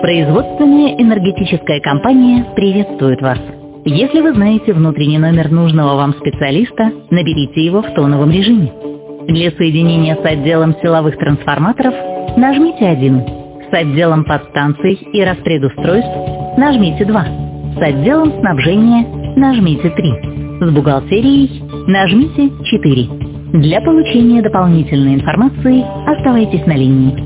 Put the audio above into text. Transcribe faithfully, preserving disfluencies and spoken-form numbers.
Производственная энергетическая компания приветствует вас. Если вы знаете внутренний номер нужного вам специалиста, наберите его в тоновом режиме. Для соединения с отделом силовых трансформаторов нажмите один. С отделом подстанций и распредустройств нажмите два. С отделом снабжения нажмите три. С бухгалтерией нажмите четыре. Для получения дополнительной информации оставайтесь на линии.